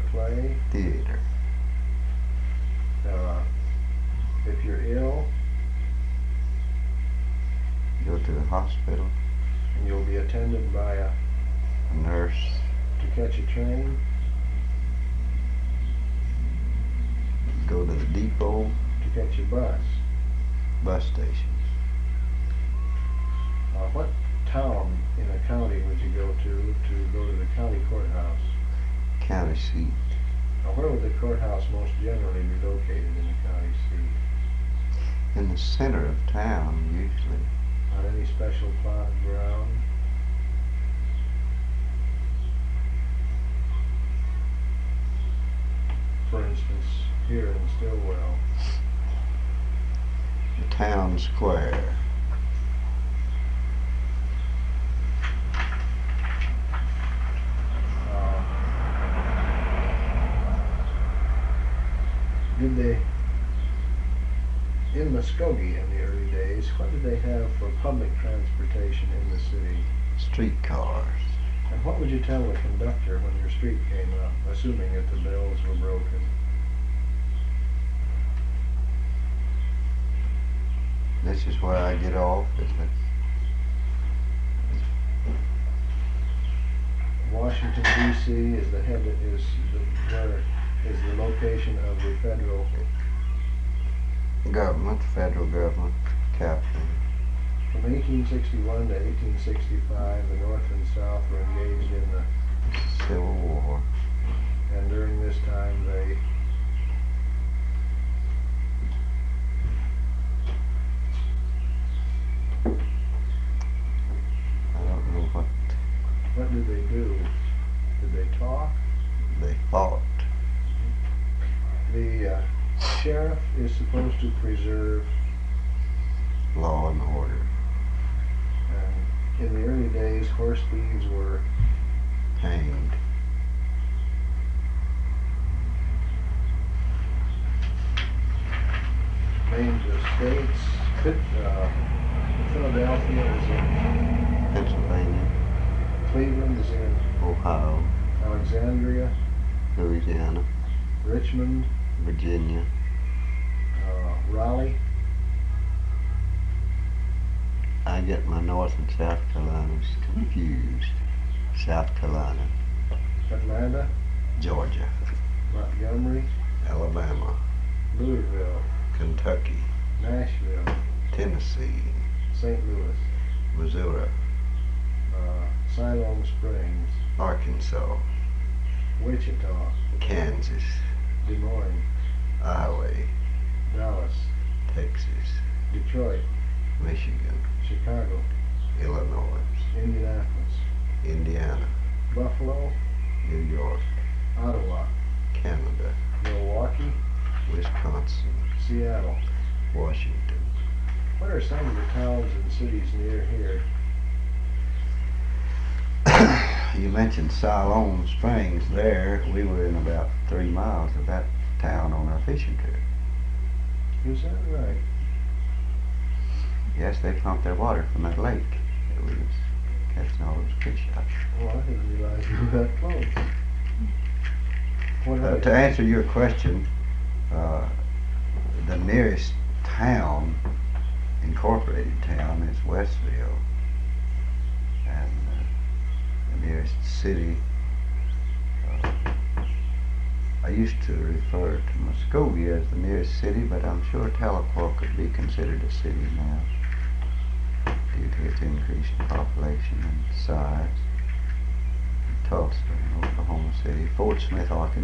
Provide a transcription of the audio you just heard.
play. Theater. If you're ill, Go to the hospital. and you'll be attended by A nurse. to catch a train, Go to the depot. to catch a bus. Bus stations. What town in a county would you go to go to the county courthouse? County seat. Where would the courthouse most generally be located in the county seat? In the center of town, usually. On any special plot of ground? For instance, here in Stillwell. The town square. Did they, in Muskogee in the early days, what did they have for public transportation in the city? Streetcars. And what would you tell the conductor when your street came up, assuming that the bells were broken? This is where I get off, isn't it? Washington D.C. is the head where is the location of the federal Government, federal government, capital. From 1861 to 1865, the North and South were engaged in the Civil War. and during this time they I don't know what did they do? Did they talk? they fought. The sheriff is supposed to preserve, Law and order. and in the early days, horse thieves were Hanged. named the states. Philadelphia is in Pennsylvania. Cleveland is in Ohio. Alexandria, Louisiana. Richmond, Virginia. Raleigh, I get my North and South Carolinas confused. South Carolina. Atlanta, Georgia. Montgomery, Alabama. Louisville, Kentucky. Nashville, Tennessee. St. Louis, Missouri. Siloam Springs, Arkansas. Wichita, Kansas. Des Moines, Iowa. Dallas, Texas. Detroit, Michigan. Chicago, Illinois. Indianapolis, Indiana. Buffalo, New York. Ottawa, Canada. Milwaukee, Wisconsin. Seattle. Washington. What are some of the towns and cities near here? You mentioned Siloam Springs there. We were in about 3 miles of that town on our fishing trip. Is that right? Yes, they pumped their water from that lake that we was catching all those fish out. Well, I didn't realize you were that close. What are To they? answer your question, the nearest town, incorporated town, is Westville. And the nearest city, I used to refer to Muskogee as the nearest city, but I'm sure Tahlequah could be considered a city now due to its increase in population and size. Tulsa, Oklahoma City, Fort Smith, Arkansas.